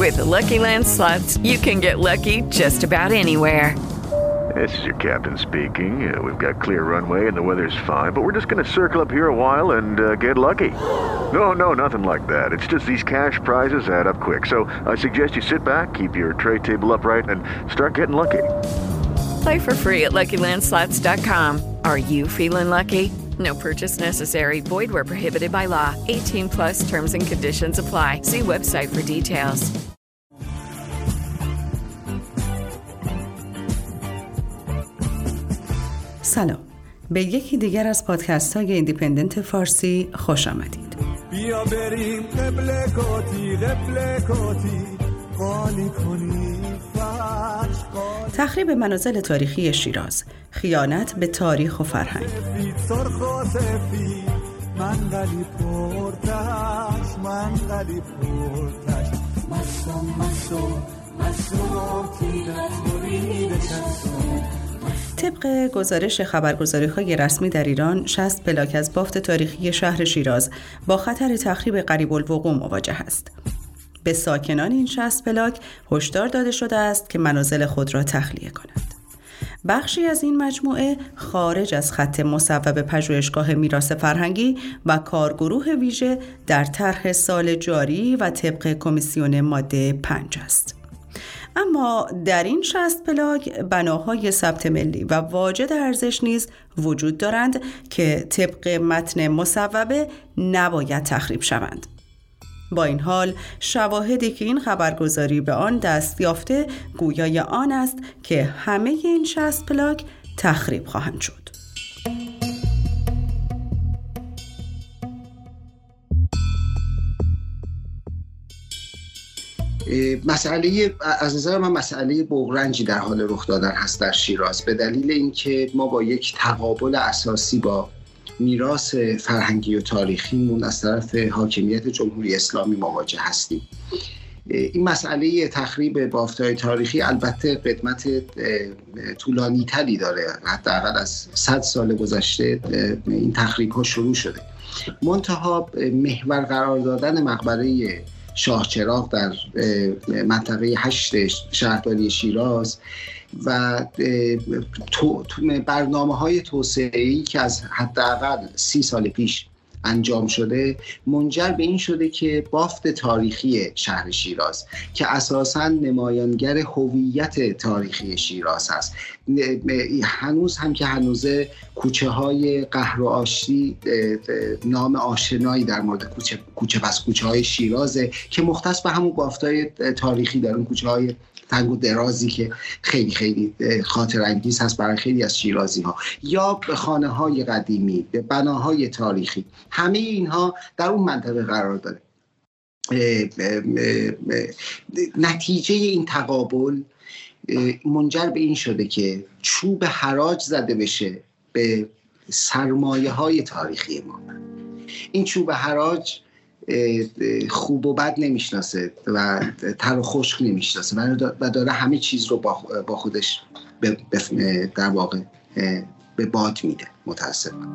With the Lucky Land Slots, you can get lucky just about anywhere. This is your captain speaking. We've got clear runway and the weather's fine, but we're just going to circle up here a while and get lucky. No, nothing like that. It's just these cash prizes add up quick. So I suggest you sit back, keep your tray table upright, and start getting lucky. Play for free at LuckyLandSlots.com. Are you feeling lucky? No purchase necessary. Void where prohibited by law. 18 plus terms and conditions apply. See website for details. سلام. به یکی دیگر از پادکست های ایندیپندنت فارسی خوش آمدید. بیا بریم قبله کاتی قالی کنی تخریب منازل تاریخی شیراز، خیانت به تاریخ و فرهنگ. طبق گزارش خبرگزاری‌های رسمی در ایران، 60 پلاک از بافت تاریخی شهر شیراز با خطر تخریب قریب الوقوع مواجه است. به ساکنان این 60 پلاک هشدار داده شده است که منازل خود را تخلیه کنند. بخشی از این مجموعه خارج از خط مصوب پژوهشگاه میراث فرهنگی و کارگروه ویژه در طرح سال جاری و طبق کمیسیون ماده 5 است. اما در این 60 پلاک بناهای ثبت ملی و واجد ارزش نیز وجود دارند که طبق متن مصوبه نباید تخریب شوند. با این حال شواهدی که این خبرگزاری به آن دست یافته گویای آن است که همه این 60 پلاک تخریب خواهند شد. مسئله از نظر من مسئله بغرنجی در حال رخ دادن هست در شیراز، به دلیل اینکه ما با یک تقابل اساسی با میراث فرهنگی و تاریخیمون از طرف حاکمیت جمهوری اسلامی مواجه هستیم. این مسئله تخریب بافت‌های تاریخی البته قدمت طولانی تری داره، حداقل از 100 سال گذشته این تخریب‌ها شروع شده. منتها محور قرار دادن مقبره شاه چراغ در منطقه 8 شهرداری شیراز و برنامه‌های توسعه‌ای که از حداقل 30 سال پیش انجام شده منجر به این شده که بافت تاریخی شهر شیراز که اساساً نمایانگر هویت تاریخی شیراز هست، هنوز هم که هنوزه کوچه‌های قهر و آشتی نام آشنایی در مورد کوچه پس کوچه‌های شیرازه که مختص به همون بافت‌های تاریخی دارن، کوچه‌های تنگ و درازی که خیلی خیلی خاطر انگیز هست برای خیلی از شیرازی ها، یا خانه‌های قدیمی، بناهای تاریخی، همه اینها در اون منطقه قرار داره. نتیجه این تقابل منجر به این شده که چوب حراج زده بشه به سرمایه‌های تاریخی ما. این چوب حراج خوب و بد نمیشناسه و تر و خشک نمیشناسه و داره همه چیز رو با خودش در واقع به باد میده، متاسفانه.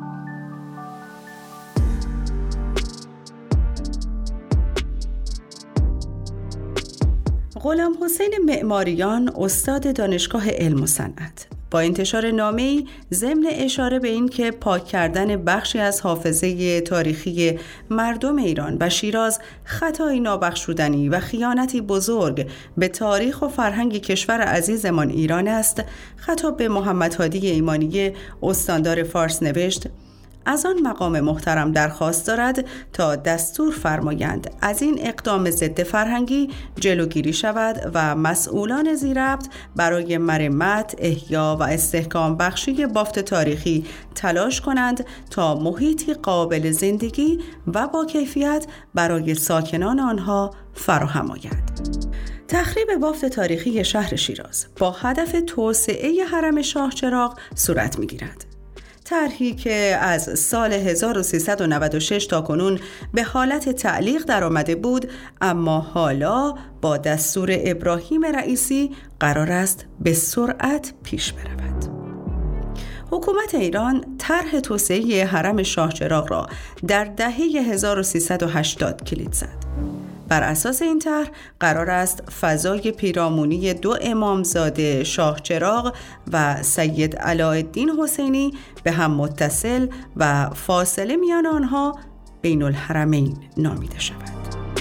غلام حسین معماریان، استاد دانشگاه علم و صنعت، با انتشار نامه‌ای ضمن اشاره به این که پاک کردن بخشی از حافظه تاریخی مردم ایران و شیراز خطایی نابخشودنی و خیانتی بزرگ به تاریخ و فرهنگ کشور عزیزمان ایران است، خطاب به محمد هادی ایمانی استاندار فارس نوشت: از آن مقام محترم درخواست دارد تا دستور فرمایند از این اقدام ضد فرهنگی جلوگیری شود و مسئولان ذی‌ربط برای مرمت، احیا و استحکام بخشی بافت تاریخی تلاش کنند تا محیطی قابل زندگی و با کیفیت برای ساکنان آنها فراهم آید. تخریب بافت تاریخی شهر شیراز با هدف توسعه حرم شاه چراغ صورت می‌گیرد. طرحی که از سال 1396 تا کنون به حالت تعلیق درآمده بود، اما حالا با دستور ابراهیم رئیسی قرار است به سرعت پیش برود. حکومت ایران طرح توسعه حرم شاه چراغ را در دهه 1380 کلید زد. بر اساس این طرح قرار است فضای پیرامونی دو امامزاده شاه چراغ و سید علاءالدین حسینی به هم متصل و فاصله میان آنها بین الحرمین نامیده شود.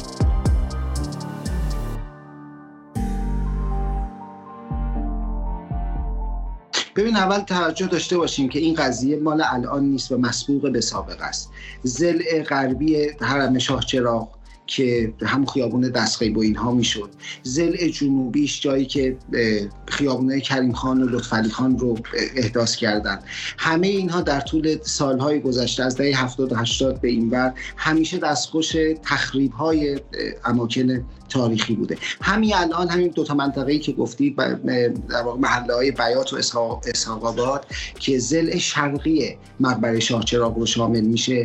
ببین، اول توجه داشته باشیم که این قضیه مال الان نیست و مسبوق به سابقه است. ضلع غربی حرم شاه چراغ که هم خیابون دستقیب و اینها میشد، ضلع جنوبیش جایی که خیابونای کریم خان و لطفعلی خان رو احداث کردن، همه اینها در طول سالهای گذشته از دهه 70 و 80 به این ور همیشه دستخوش تخریب‌های اماکن تاریخی بوده. همین الان همین دو تا منطقه‌ای که گفتی در واقع محله‌های بیات و اسحاق آباد که ضلع شرقی مقبره شاه چراغ رو شامل میشه،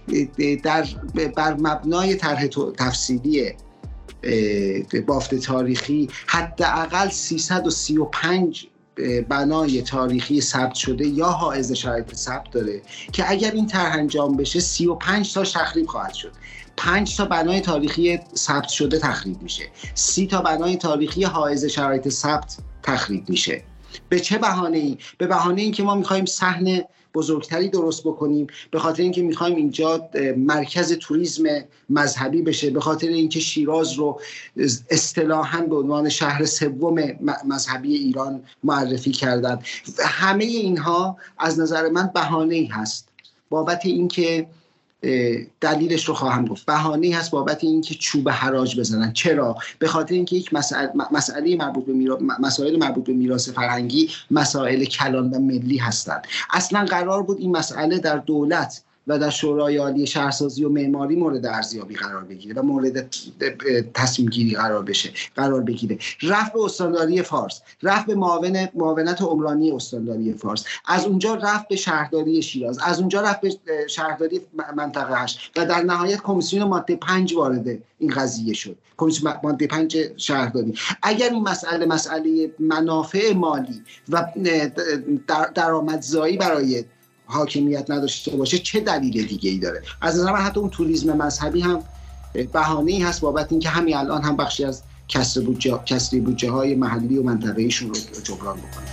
بر مبنای طرح تفصیلی بافت تاریخی حداقل 335 بنای تاریخی ثبت شده یا حائز شرایط ثبت داره که اگر این طرح انجام بشه 35 تا تخریب خواهد شد. 5 تا بنای تاریخی ثبت شده تخریب میشه، 30 تا بنای تاریخی حائز شرایط ثبت تخریب میشه. به چه بهانه‌ای؟ به بهانه اینکه ما می‌خوایم صحن بزرگتری درست بکنیم، به خاطر اینکه می‌خوایم اینجا مرکز توریسم مذهبی بشه، به خاطر اینکه شیراز رو اصطلاحاً به عنوان شهر سوم مذهبی ایران معرفی کردن. همه اینها از نظر من بهانه‌ای هست بابت اینکه دلیلش رو خواهم گفت. بهانه‌ای هست بابت اینکه چوب حراج بزنن. چرا؟ به خاطر اینکه یک مسائل مربوط به میراث فرهنگی مسائل کلان و ملی هستند. اصلا قرار بود این مسئله در دولت و در شورای عالی شهرسازی و معماری مورد ارزیابی قرار بگیره و مورد تصمیم گیری قرار بگیره. رفت به استانداری فارس، رفت به معاونت عمرانی استانداری فارس، از اونجا رفت به شهرداری شیراز، از اونجا رفت به شهرداری منطقه 8 و در نهایت کمیسیون ماده 5 وارد این قضیه شد. کمیسیون ماده 5 شهرداری. اگر این مسئله منافع مالی و درآمدزایی برای حاکمیت نداشته باشه چه دلیل دیگه ای داره؟ از نظر من حتی اون توریسم مذهبی هم بهانه‌ای هست بابت اینکه همین الان هم بخشی از کسری بودجه های محلی و منطقه‌ایشون رو جبران بکنه.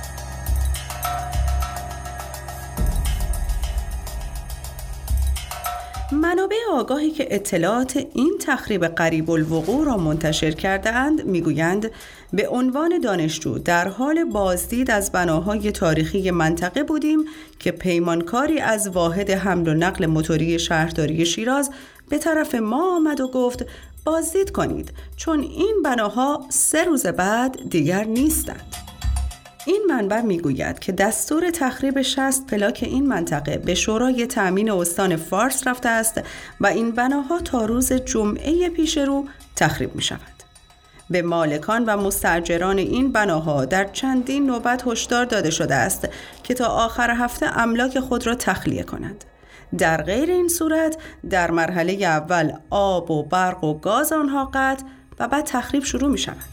منابع آگاهی که اطلاعات این تخریب قریب الوقوع را منتشر کرده‌اند میگویند به عنوان دانشجو در حال بازدید از بناهای تاریخی منطقه بودیم که پیمانکاری از واحد حمل و نقل موتوری شهرداری شیراز به طرف ما آمد و گفت بازدید کنید چون این بناها 3 روز بعد دیگر نیستند. این منبع میگوید که دستور تخریب 60 پلاک این منطقه به شورای تأمین استان فارس رفته است و این بناها تا روز جمعه پیش رو تخریب می شود. به مالکان و مستاجران این بناها در چندین نوبت هشدار داده شده است که تا آخر هفته املاک خود را تخلیه کنند. در غیر این صورت در مرحله اول آب و برق و گاز آنها قطع و بعد تخریب شروع می شود.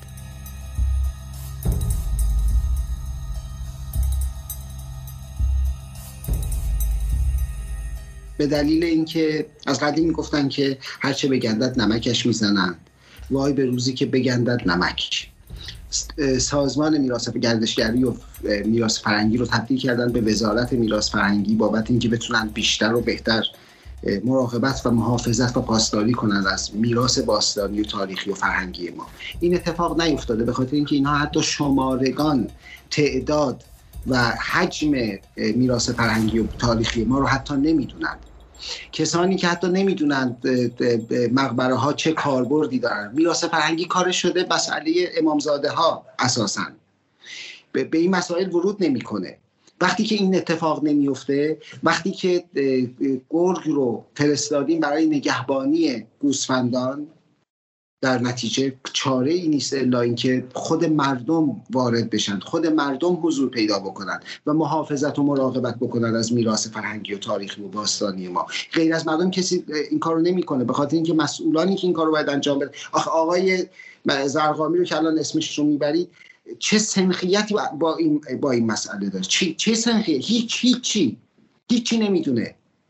به دلیل اینکه از قدیم میگفتن که هرچه بگندد نمکش میزنند، وای به روزی که بگندد نمک. سازمان میراث گردشگری و میراث فرهنگی رو تبدیل کردن به وزارت میراث فرهنگی بابت اینکه بتونن بیشتر و بهتر مراقبت و محافظت و پاسداری کنند از میراث باستانی و تاریخی و فرهنگی ما. این اتفاق نیفتاده به خاطر اینکه اینها حتی شمارگان، تعداد و حجم میراث فرهنگی و تاریخی ما رو حتی نمیدونند. کسانی که حتی نمیدونند مقبره ها چه کاربردی دارن. میراث فرهنگی کارش شده مسئله امامزاده ها اساساً به این مسائل ورود نمیکنه. وقتی که این اتفاق نمیفته، وقتی که گرگ رو فرستادیم برای نگهبانی گوسفندان، در نتیجه چاره ای نیست الا اینکه خود مردم وارد بشن، خود مردم حضور پیدا بکنن و محافظت و مراقبت بکنن از میراث فرهنگی و تاریخی و باستانی ما. غیر از مردم کسی این کارو نمیکنه، به خاطر اینکه مسئولانی که این کارو باید انجام بدن. آقای زرقامی رو که الان اسمش رو میبرید، چه سنخیتی با این مسئله داره؟ چه سنخیتی؟ هیچی نمیدونه.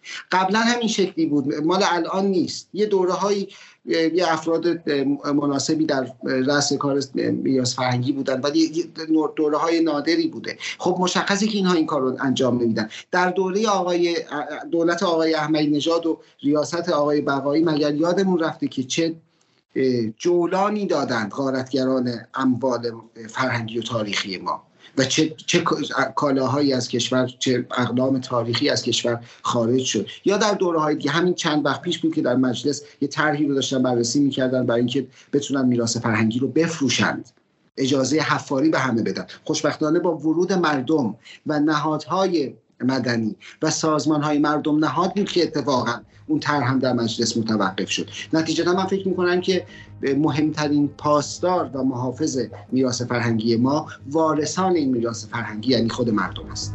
قبلا همین شکلی بود، مال الان نیست. یه دوره‌های یه افراد مناسبی در رأس کار میراث فرهنگی بودن، ولی دوره‌های نادری بوده. خب مشخصه که اینها این کار رو انجام نمیدن. در دوره دولت آقای احمدی نژاد و ریاست آقای بقایی مگر یادمون رفته که چه جولانی دادند غارتگران اموال فرهنگی و تاریخی ما و چه کالاهایی از کشور، چه اقلام تاریخی از کشور خارج شد. یا در دوره‌های دیگه، همین چند وقت پیش بود که در مجلس یه طرحی رو داشتن بررسی می‌کردن برای اینکه بتونن میراث فرهنگی رو بفروشند، اجازه حفاری به همه بدن. خوشبختانه با ورود مردم و نهادهای مدنی و سازمان‌های مردم نهاد بود که اتفاقاً اون طرح هم در مجلس متوقف شد. نتیجتا من فکر می‌کنم که مهمترین پاسدار و محافظ میراث فرهنگی ما وارثان این میراث فرهنگی یعنی خود مردم هستند.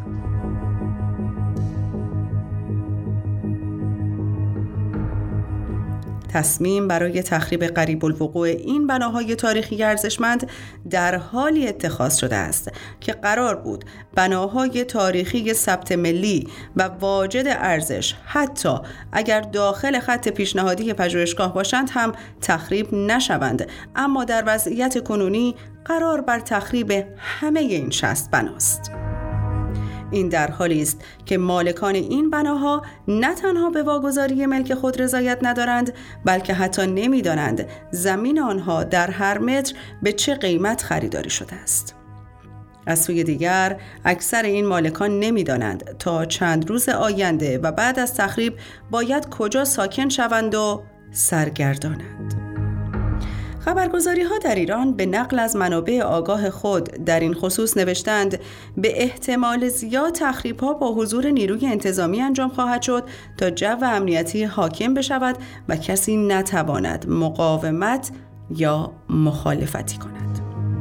تصمیم برای تخریب قریب الوقوع این بناهای تاریخی ارزشمند در حالی اتخاذ شده است که قرار بود بناهای تاریخی ثبت ملی و واجد ارزش حتی اگر داخل خط پیشنهادی پژوهشگاه باشند هم تخریب نشوند، اما در وضعیت کنونی قرار بر تخریب همه این 60 بناست. این در حالی است که مالکان این بناها نه تنها به واگذاری ملک خود رضایت ندارند، بلکه حتی نمی‌دانند زمین آنها در هر متر به چه قیمت خریداری شده است. از سوی دیگر اکثر این مالکان نمی‌دانند تا چند روز آینده و بعد از تخریب باید کجا ساکن شوند و سرگردانند. خبرگزاری‌ها در ایران به نقل از منابع آگاه خود در این خصوص نوشتند به احتمال زیاد تخریب‌ها با حضور نیروی انتظامی انجام خواهد شد تا جو امنیتی حاکم بشود و کسی نتواند مقاومت یا مخالفتی کند.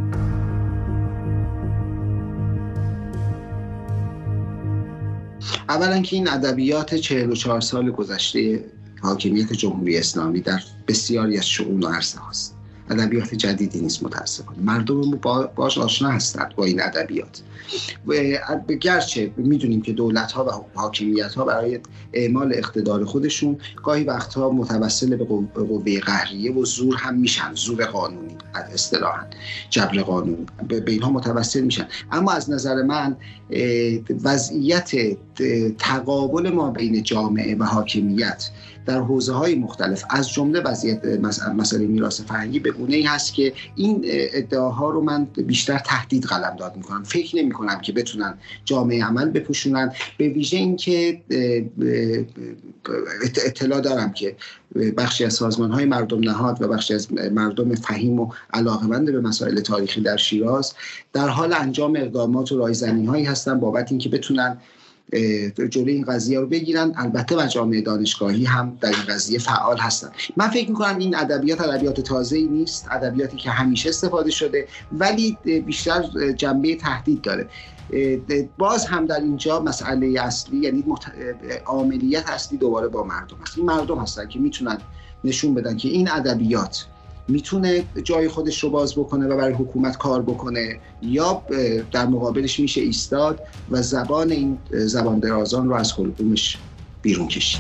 اولا که این ادبیات 44 سال گذشته حاکمیت جمهوری اسلامی در بسیاری از شؤون و عرصه هاست. ادبیات جدیدی نیست متاسفانه. مردم باش آشنا هستند با این ادبیات. گرچه میدونیم که دولت‌ها و حاکمیت‌ها برای اعمال اقتدار خودشون گاهی وقتها متوسل به قوه قهریه و زور هم میشن، زور قانونی اصطلاحاً، جبر قانونی به اینها متوسل میشن. اما از نظر من وضعیت تقابل ما بین جامعه و حاکمیت در حوزه‌های مختلف از جمله وضعیت مسئله میراث فرهنگی به گونه‌ای هست که این ادعاها رو من بیشتر تهدید قلمداد می‌کنم. فکر نمی‌کنم که بتونن جامعه عمل بپوشونن، به ویژه اینکه اطلاع دارم که بخشی از سازمان‌های مردم نهاد و بخشی از مردم فهیم و علاقه‌مند به مسائل تاریخی در شیراز در حال انجام اقدامات و راهزنی‌هایی هستن بابت اینکه بتونن جلوی این قضیه رو بگیرن. البته مجامع دانشگاهی هم در این قضیه فعال هستن. من فکر می‌کنم این ادبیات تازه‌ای نیست، ادبیاتی که همیشه استفاده شده، ولی بیشتر جنبه تهدید داره. باز هم در اینجا مسئله اصلی یعنی عاملیت اصلی دوباره با مردم هست. این مردم هستن که میتونن نشون بدن که این ادبیات میتونه جای خودش رو باز بکنه و برای حکومت کار بکنه، یا در مقابلش میشه ایستاد و زبان این زبان درازان رو از حلقومش بیرون کشید.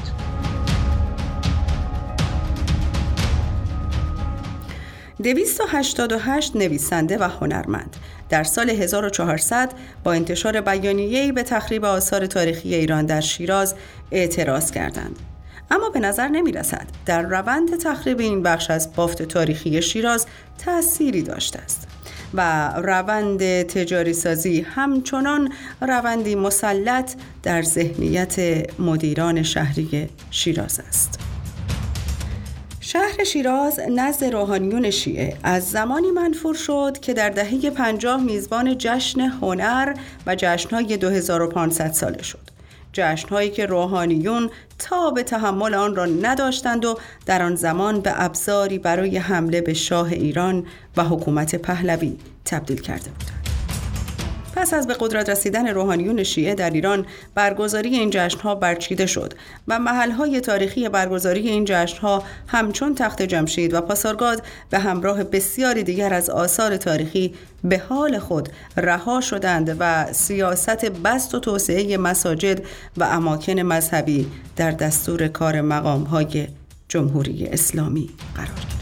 دویست و 88 نویسنده و هنرمند در سال 1400 با انتشار بیانیه‌ای به تخریب آثار تاریخی ایران در شیراز اعتراض کردند. اما به نظر نمی رسد در روند تخریب این بخش از بافت تاریخی شیراز تأثیری داشته است و روند تجاری سازی همچنان روندی مسلط در ذهنیت مدیران شهری شیراز است. شهر شیراز نزد روحانیون شیعه از زمانی منفور شد که در دهه 50 میزبان جشن هنر و جشن‌های 2500 ساله شد. جشن‌هایی که روحانیون تاب تحمل آن را نداشتند و در آن زمان به ابزاری برای حمله به شاه ایران و حکومت پهلوی تبدیل کرده بودند. پس از به قدرت رسیدن روحانیون شیعه در ایران، برگزاری این جشن‌ها برچیده شد و محل‌های تاریخی برگزاری این جشن‌ها همچون تخت جمشید و پاسارگاد به همراه بسیاری دیگر از آثار تاریخی به حال خود رها شدند و سیاست بسط و توسعه مساجد و اماکن مذهبی در دستور کار مقام‌های جمهوری اسلامی قرار گرفت.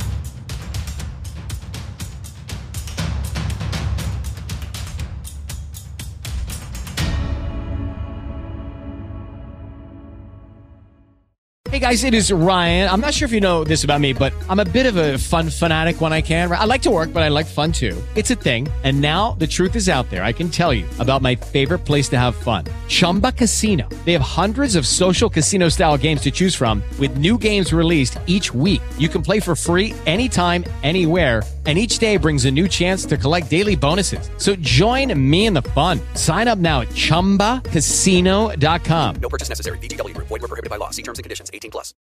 Hey guys, it is Ryan. I'm not sure if you know this about me, but I'm a bit of a fun fanatic when I can. I like to work, but I like fun too. It's a thing. And now the truth is out there. I can tell you about my favorite place to have fun. Chumba Casino. They have hundreds of social casino style games to choose from with new games released each week. You can play for free anytime, anywhere. And each day brings a new chance to collect daily bonuses. So join me in the fun. Sign up now at ChumbaCasino.com. No purchase necessary. VGW Group. Void where prohibited by law. See terms and conditions. 18+.